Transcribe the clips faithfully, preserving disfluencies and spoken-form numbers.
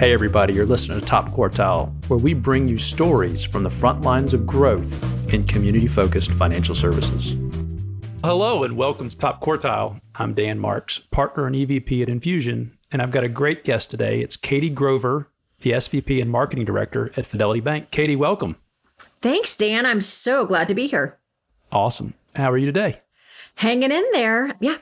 Hey everybody, you're listening to Top Quartile, where we bring you stories from the front lines of growth in community-focused financial services. Hello and welcome to Top Quartile. I'm Dan Marks, partner and E V P at Infusion, and I've got a great guest today. It's Katie Grover, the S V P and Marketing Director at Fidelity Bank. Katie, welcome. Thanks, Dan. I'm so glad to be here. Awesome. How are you today? Hanging in there. Yeah.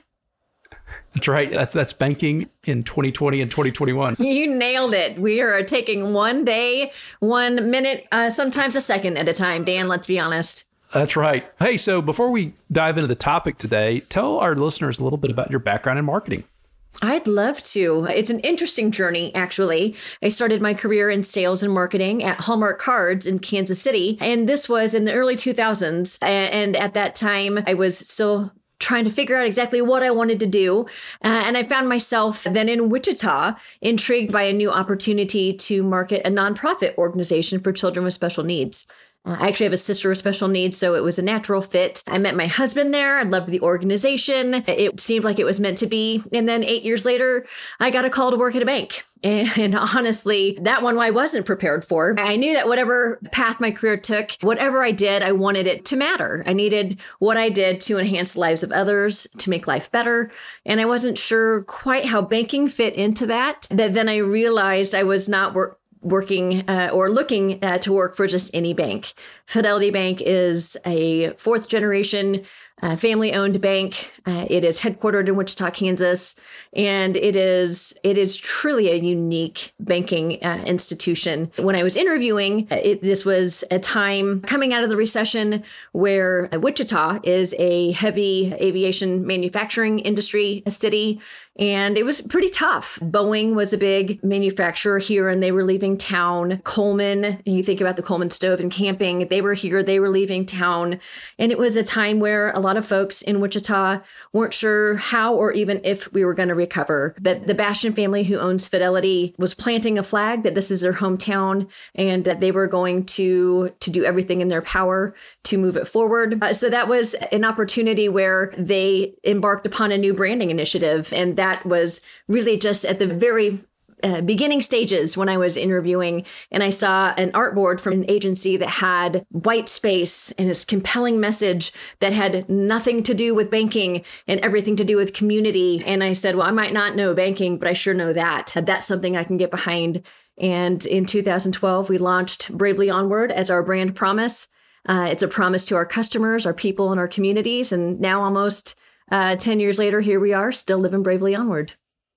That's right. That's that's banking in twenty twenty and twenty twenty-one. You nailed it. We are taking one day, one minute, uh, sometimes a second at a time, Dan, let's be honest. That's right. Hey, so before we dive into the topic today, tell our listeners a little bit about your background in marketing. I'd love to. It's an interesting journey, actually. I started my career in sales and marketing at Hallmark Cards in Kansas City, and this was in the early two thousands. And at that time, I was still trying to figure out exactly what I wanted to do. Uh, and I found myself then in Wichita, intrigued by a new opportunity to market a nonprofit organization for children with special needs. Uh, I actually have a sister with special needs, so it was a natural fit. I met my husband there. I loved the organization. It seemed like it was meant to be. And then eight years later, I got a call to work at a bank. And, and honestly, that one I wasn't prepared for. I knew that whatever path my career took, whatever I did, I wanted it to matter. I needed what I did to enhance the lives of others, to make life better. And I wasn't sure quite how banking fit into that. That then I realized I was not work. working uh, or looking uh, to work for just any bank. Fidelity Bank is a fourth generation uh, family owned bank. Uh, it is headquartered in Wichita, Kansas, and it is it is truly a unique banking uh, institution. When I was interviewing, it, this was a time coming out of the recession where Wichita is a heavy aviation manufacturing industry city. And it was pretty tough. Boeing was a big manufacturer here and they were leaving town. Coleman, you think about the Coleman Stove and Camping, they were here, they were leaving town. And it was a time where a lot of folks in Wichita weren't sure how or even if we were going to recover. But the Bastian family who owns Fidelity was planting a flag that this is their hometown and that they were going to, to do everything in their power to move it forward. Uh, so that was an opportunity where they embarked upon a new branding initiative. And that That was really just at the very uh, beginning stages when I was interviewing, and I saw an artboard from an agency that had white space and this compelling message that had nothing to do with banking and everything to do with community. And I said, well, I might not know banking, but I sure know that. That's something I can get behind. And in two thousand twelve, we launched Bravely Onward as our brand promise. Uh, it's a promise to our customers, our people, and our communities. And now almost Uh, ten years later, here we are, still living bravely onward.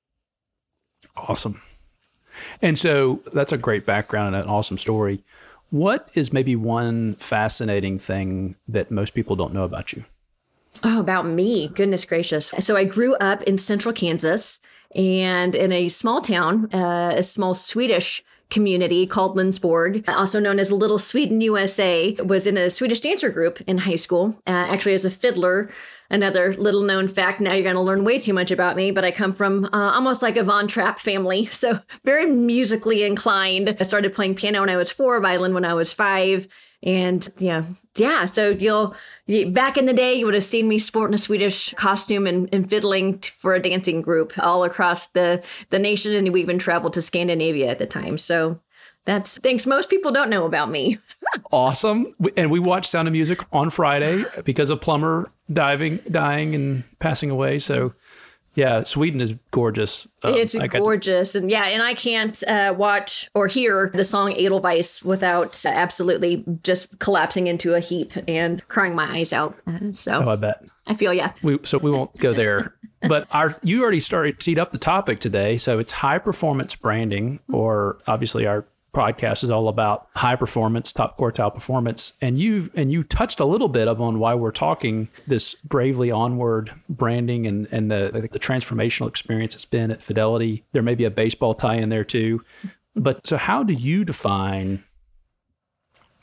Awesome. And so that's a great background and an awesome story. What is maybe one fascinating thing that most people don't know about you? Oh, about me. Goodness gracious. So I grew up in central Kansas and in a small town, uh, a small Swedish community called Lindsborg, also known as Little Sweden, U S A, was in a Swedish dancer group in high school, uh, actually as a fiddler. Another little known fact, now you're going to learn way too much about me, but I come from uh, almost like a Von Trapp family, so very musically inclined. I started playing piano when I was four, violin when I was five, and yeah, yeah. So you'll back in the day, you would have seen me sporting a Swedish costume and, and fiddling t- for a dancing group all across the the nation, and we even traveled to Scandinavia at the time. So that's things most people don't know about me. Awesome. And we watched Sound of Music on Friday because of Plummer diving, dying and passing away. So yeah, Sweden is gorgeous. Um, it's gorgeous. To- and yeah, and I can't uh, watch or hear the song Edelweiss without uh, absolutely just collapsing into a heap and crying my eyes out. Uh, so oh, I bet. I feel, yeah. We, so we won't go there. But our you already started teed up the topic today. So it's high performance branding, or obviously our podcast is all about high performance, top quartile performance. And you and you touched a little bit on why we're talking this Bravely Onward branding and, and the, the transformational experience it's been at Fidelity. There may be a baseball tie in there too. But so how do you define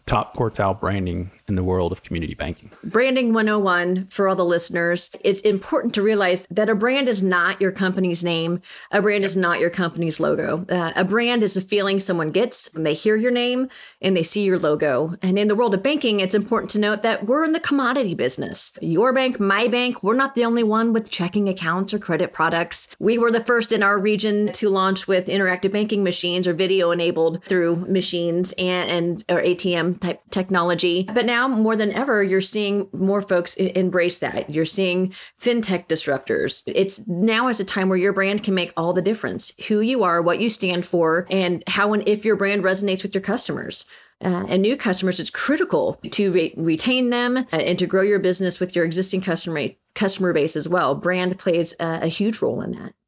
top quartile branding in the world of community banking? Branding one oh one for all the listeners. It's important to realize that a brand is not your company's name. A brand is not your company's logo. Uh, a brand is a feeling someone gets when they hear your name and they see your logo. And in the world of banking, it's important to note that we're in the commodity business. Your bank, my bank, we're not the only one with checking accounts or credit products. We were the first in our region to launch with interactive banking machines or video enabled through machines and, and or A T M type technology. But now more than ever, you're seeing more folks I- embrace that. You're seeing fintech disruptors. It's now is a time where your brand can make all the difference. Who you are, what you stand for, and how and if your brand resonates with your customers. Uh, and new customers, it's critical to re- retain them uh, and to grow your business with your existing customer customer base as well. Brand plays uh, a huge role in that.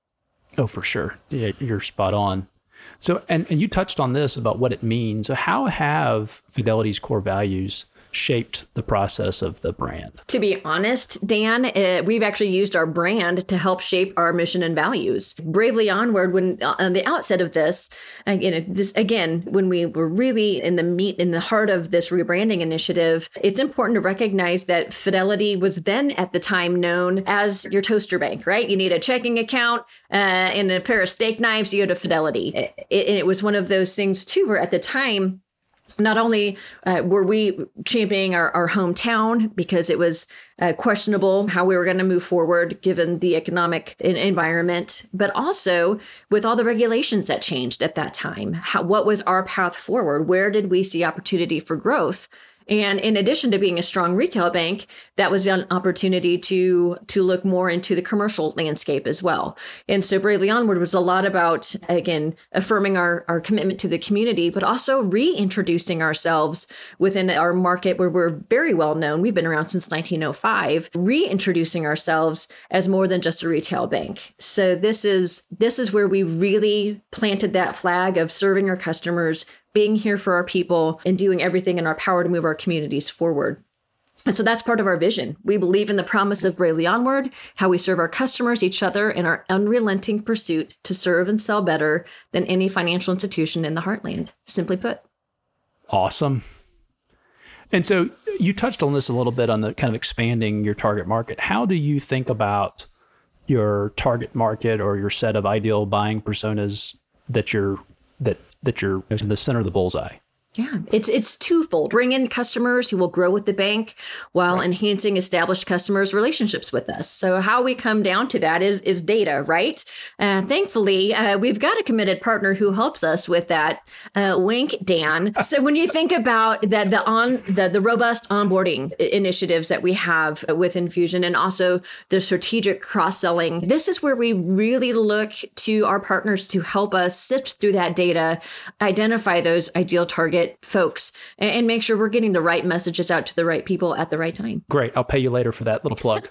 Oh, for sure. Yeah, you're spot on. So, and, and you touched on this about what it means. So how have Fidelity's core values shaped the process of the brand? To be honest, Dan, uh, we've actually used our brand to help shape our mission and values. Bravely Onward, when on the outset of this, uh, you know, this again, when we were really in the meat, in the heart of this rebranding initiative, it's important to recognize that Fidelity was then at the time known as your toaster bank, right? You need a checking account uh, and a pair of steak knives, you go to Fidelity. It, it, and it was one of those things too, where at the time, not only uh, were we championing our, our hometown because it was uh, questionable how we were going to move forward given the economic environment, but also with all the regulations that changed at that time. How, what was our path forward? Where did we see opportunity for growth? And in addition to being a strong retail bank, that was an opportunity to to look more into the commercial landscape as well. And so Bravely Onward was a lot about, again, affirming our, our commitment to the community, but also reintroducing ourselves within our market where we're very well known. We've been around since nineteen oh five, reintroducing ourselves as more than just a retail bank. So this is this is where we really planted that flag of serving our customers, being here for our people, and doing everything in our power to move our communities forward. And so that's part of our vision. We believe in the promise of Bravely Onward, how we serve our customers, each other, in our unrelenting pursuit to serve and sell better than any financial institution in the heartland, simply put. Awesome. And so you touched on this a little bit on the kind of expanding your target market. How do you think about your target market or your set of ideal buying personas that you're that that you're in the center of the bullseye? Yeah, it's it's twofold. Bring in customers who will grow with the bank while right. enhancing established customers' relationships with us. So how we come down to that is is data, right? Uh, thankfully, uh, we've got a committed partner who helps us with that. Uh, wink, Dan. So when you think about that, the on the the robust onboarding initiatives that we have with Infusion, and also the strategic cross-selling, this is where we really look to our partners to help us sift through that data, identify those ideal target folks, and make sure we're getting the right messages out to the right people at the right time. Great. I'll pay you later for that little plug.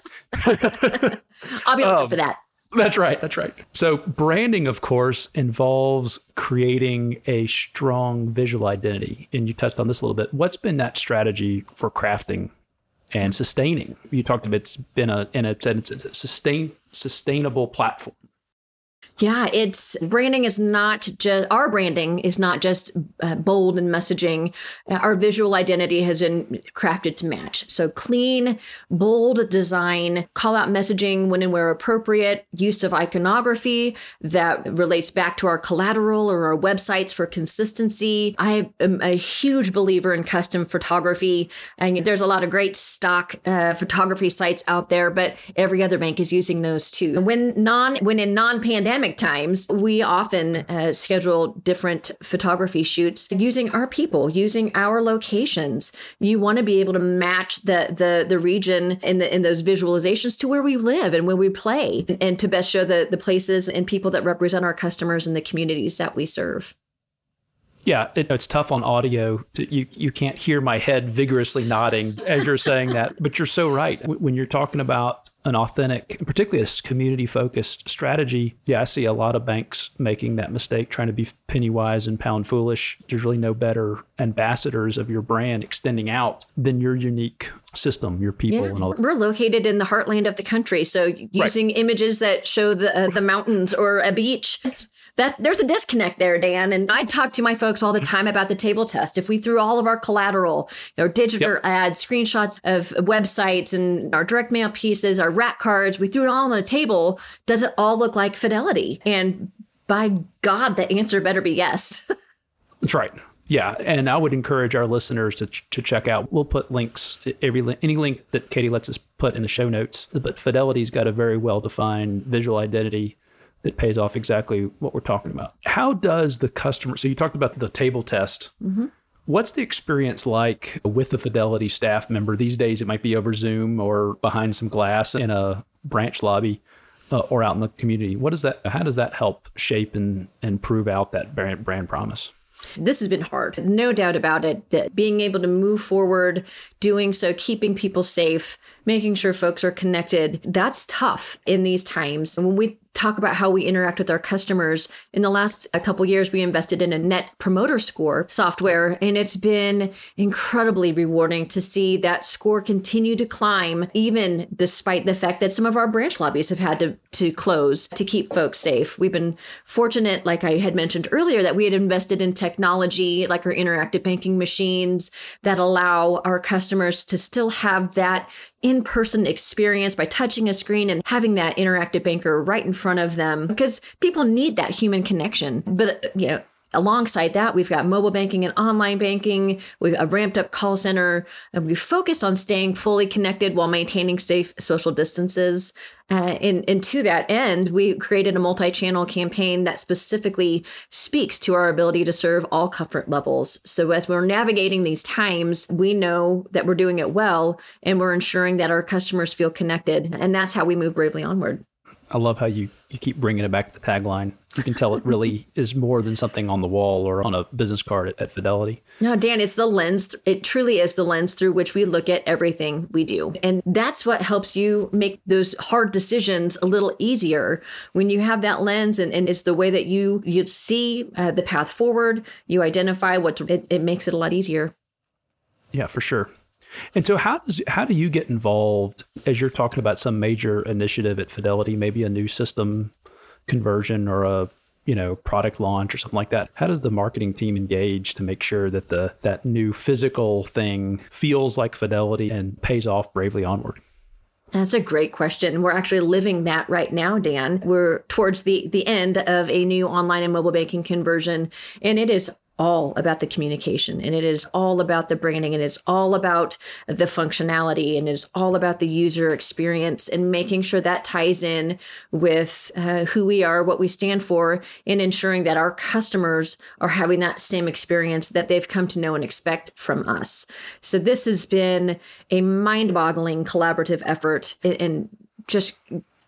I'll be looking um, for that. That's right. That's right. So branding, of course, involves creating a strong visual identity. And you touched on this a little bit. What's been that strategy for crafting and sustaining? You talked about it's been a, in a, it's a sustain, sustainable platform. Yeah, it's branding is not just our branding is not just uh, bold and messaging. Our visual identity has been crafted to match. So clean, bold design, call out messaging when and where appropriate, use of iconography that relates back to our collateral or our websites for consistency. I am a huge believer in custom photography, and there's a lot of great stock uh, photography sites out there, but every other bank is using those too. When non when in non-pandemic times, we often uh, schedule different photography shoots using our people, using our locations. You want to be able to match the the the region in the in those visualizations to where we live and where we play, and to best show the the places and people that represent our customers and the communities that we serve. Yeah, it, it's tough on audio. To, you you can't hear my head vigorously nodding as you're saying that, but you're so right. When you're talking about an authentic, particularly a community-focused strategy, yeah, I see a lot of banks making that mistake, trying to be penny wise and pound foolish. There's really no better ambassadors of your brand extending out than your unique system, your people. Yeah, and all that. We're located in the heartland of the country, so using right. images that show the uh, the mountains or a beach, that there's a disconnect there, Dan. And I talk to my folks all the time about the table test. If we threw all of our collateral, our digital yep. ads, screenshots of websites and our direct mail pieces, our rack cards, we threw it all on the table, does it all look like Fidelity? And by God, the answer better be yes. That's right. Yeah, and I would encourage our listeners to ch- to check out. We'll put links, every li- any link that Katie lets us put in the show notes. But Fidelity's got a very well-defined visual identity that pays off exactly what we're talking about. How does the customer, so you talked about the table test. Mm-hmm. What's the experience like with the Fidelity staff member? These days it might be over Zoom or behind some glass in a branch lobby uh, or out in the community. What is that? How does that help shape and, and prove out that brand, brand promise? This has been hard, no doubt about it, that being able to move forward, doing so, keeping people safe, making sure folks are connected, that's tough in these times. And when we talk about how we interact with our customers, in the last a couple years, we invested in a Net Promoter Score software, and it's been incredibly rewarding to see that score continue to climb, even despite the fact that some of our branch lobbies have had to, to close to keep folks safe. We've been fortunate, like I had mentioned earlier, that we had invested in technology like our interactive banking machines that allow our customers to still have that in-person experience by touching a screen and having that interactive banker right in front of them, because people need that human connection. But, you know, alongside that, we've got mobile banking and online banking. We've a ramped up call center, and we've focused on staying fully connected while maintaining safe social distances. Uh, and, and to that end, we created a multi-channel campaign that specifically speaks to our ability to serve all comfort levels. So as we're navigating these times, we know that we're doing it well, and we're ensuring that our customers feel connected. And that's how we move bravely onward. I love how you, you keep bringing it back to the tagline. You can tell it really is more than something on the wall or on a business card at, at Fidelity. No, Dan, it's the lens. It truly is the lens through which we look at everything we do. And that's what helps you make those hard decisions a little easier when you have that lens, and, and it's the way that you, you see uh, the path forward. You identify what to, it, it makes it a lot easier. Yeah, for sure. And so how does how do you get involved as you're talking about some major initiative at Fidelity, maybe a new system conversion or a, you know, product launch or something like that? How does the marketing team engage to make sure that the that new physical thing feels like Fidelity and pays off bravely onward? That's a great question. We're actually living that right now, Dan. We're towards the the end of a new online and mobile banking conversion, and it is all about the communication, and it is all about the branding, and it's all about the functionality, and it's all about the user experience, and making sure that ties in with uh, who we are, what we stand for, and ensuring that our customers are having that same experience that they've come to know and expect from us. So this has been a mind-boggling collaborative effort, and just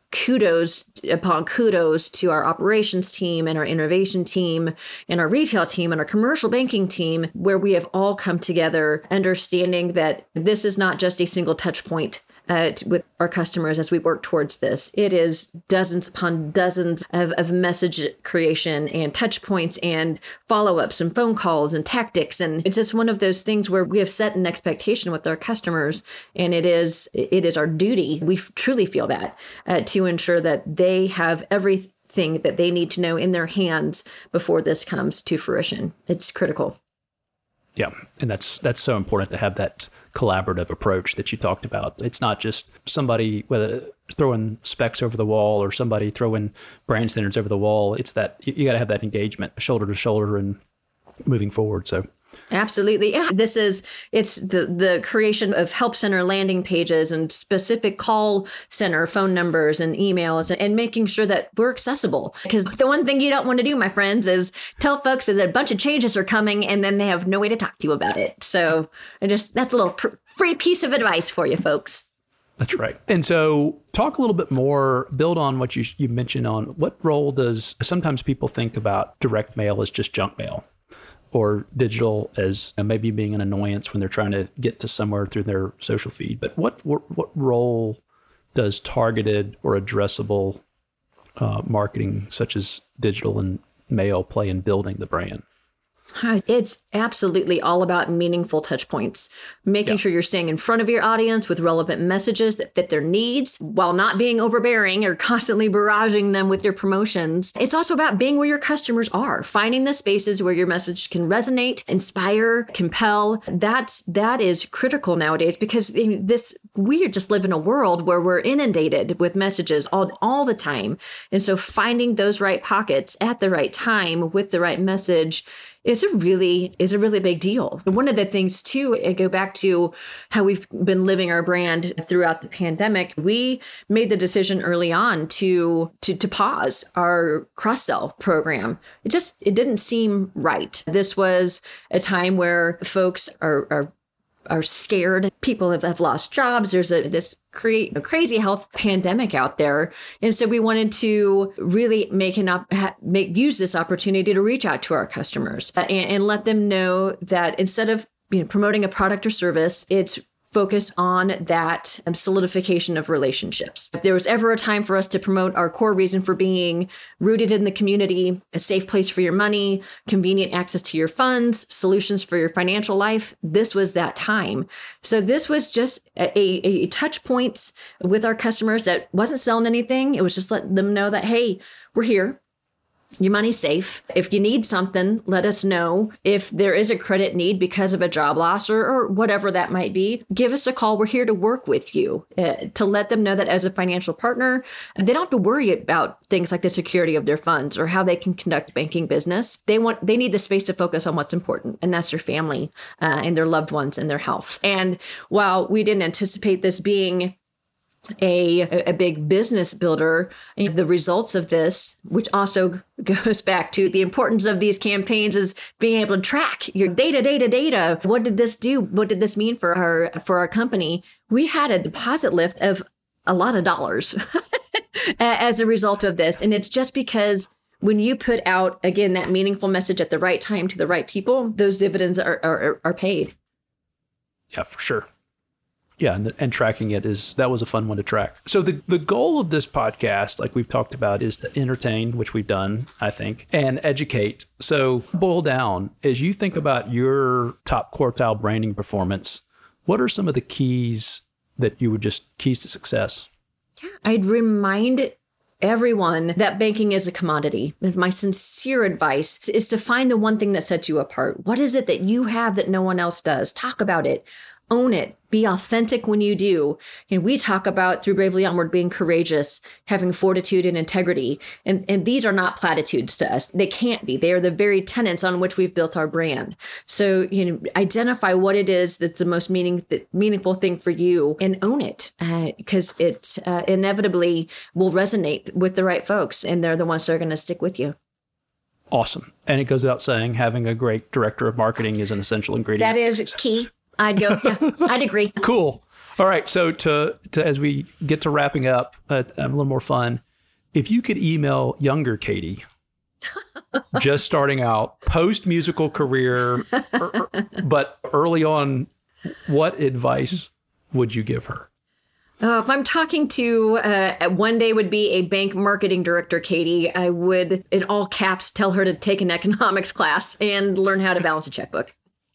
kudos upon kudos to our operations team and our innovation team and our retail team and our commercial banking team, where we have all come together understanding that this is not just a single touch point Uh, with our customers as we work towards this. It is dozens upon dozens of, of message creation and touch points and follow-ups and phone calls and tactics. And it's just one of those things where we have set an expectation with our customers, and it is it is our duty, we f- truly feel that, uh, to ensure that they have everything that they need to know in their hands before this comes to fruition. It's critical. Yeah, and that's that's so important to have that collaborative approach that you talked about. It's not just somebody whether throwing specs over the wall or somebody throwing brand standards over the wall. It's that you, you got to have that engagement, shoulder to shoulder, and moving forward. So. Absolutely. Yeah. This is, it's the, the creation of help center landing pages and specific call center phone numbers and emails, and making sure that we're accessible. Because the one thing you don't want to do, my friends, is tell folks that a bunch of changes are coming and then they have no way to talk to you about it. So I just, that's a little pr- free piece of advice for you folks. That's right. And so talk a little bit more, build on what you, you mentioned on what role does, sometimes people think about direct mail as just junk mail, or digital as maybe being an annoyance when they're trying to get to somewhere through their social feed. But what what, what role does targeted or addressable uh, marketing, such as digital and mail, play in building the brand? It's absolutely all about meaningful touch points, making Yeah. sure you're staying in front of your audience with relevant messages that fit their needs while not being overbearing or constantly barraging them with your promotions. It's also about being where your customers are, finding the spaces where your message can resonate, inspire, compel. That's, that is critical nowadays because this, we just live in a world where we're inundated with messages all, all the time. And so finding those right pockets at the right time with the right message is a really is a really big deal. One of the things too, I go back to how we've been living our brand throughout the pandemic. We made the decision early on to to to pause our cross-sell program. It just it didn't seem right. This was a time where folks are are are scared. People have, have lost jobs. There's a this create a crazy health pandemic out there. And so we wanted to really make an op- make use this opportunity to reach out to our customers uh, and, and let them know that instead of you know, promoting a product or service, it's focus on that um, solidification of relationships. If there was ever a time for us to promote our core reason for being rooted in the community, a safe place for your money, convenient access to your funds, solutions for your financial life, this was that time. So this was just a, a, a touch point with our customers that wasn't selling anything. It was just letting them know that, hey, we're here. Your money's safe. If you need something, let us know. If there is a credit need because of a job loss or, or whatever that might be, give us a call. We're here to work with you uh, to let them know that as a financial partner, they don't have to worry about things like the security of their funds or how they can conduct banking business. They want, they need the space to focus on what's important, and that's their family uh, and their loved ones and their health. And while we didn't anticipate this being A, a big business builder, and the results of this, which also goes back to the importance of these campaigns, is being able to track your data, data, data. What did this do? What did this mean for our for our company? We had a deposit lift of a lot of dollars as a result of this, and it's just because when you put out again that meaningful message at the right time to the right people, those dividends are are, are paid. Yeah, for sure. Yeah, and, and tracking it is, that was a fun one to track. So the, the goal of this podcast, like we've talked about, is to entertain, which we've done, I think, and educate. So boil down, as you think about your top quartile branding performance, what are some of the keys that you would just, keys to success? Yeah, I'd remind everyone that banking is a commodity. And my sincere advice is to find the one thing that sets you apart. What is it that you have that no one else does? Talk about it. Own it. Be authentic when you do. And we talk about through Bravely Onward being courageous, having fortitude and integrity. And, and these are not platitudes to us. They can't be. They are the very tenets on which we've built our brand. So, you know, identify what it is that's the most meaning, the meaningful thing for you and own it uh, because it uh, inevitably will resonate with the right folks. And they're the ones that are going to stick with you. Awesome. And it goes without saying, having a great director of marketing is an essential ingredient. That is key. I'd go, yeah, I'd agree. Cool. All right. So to, to as we get to wrapping up, uh, a little more fun, if you could email younger Katie, just starting out, post-musical career, er, but early on, what advice would you give her? Uh, if I'm talking to, uh, one day would be a bank marketing director, Katie, I would, in all caps, tell her to take an economics class and learn how to balance a checkbook.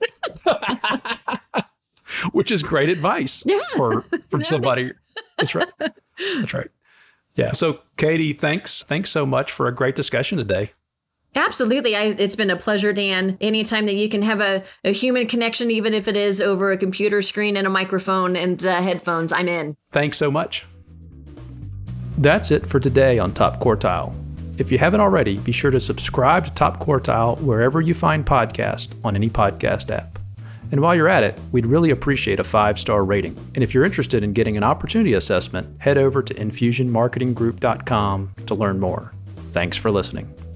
Which is great advice yeah. for, for somebody. That's right. That's right. Yeah. So Katie, thanks. Thanks so much for a great discussion today. Absolutely. I, it's been a pleasure, Dan. Anytime that you can have a, a human connection, even if it is over a computer screen and a microphone and uh, headphones, I'm in. Thanks so much. That's it for today on Top Quartile. If you haven't already, be sure to subscribe to Top Quartile wherever you find podcasts on any podcast app. And while you're at it, we'd really appreciate a five-star rating. And if you're interested in getting an opportunity assessment, head over to infusion marketing group dot com to learn more. Thanks for listening.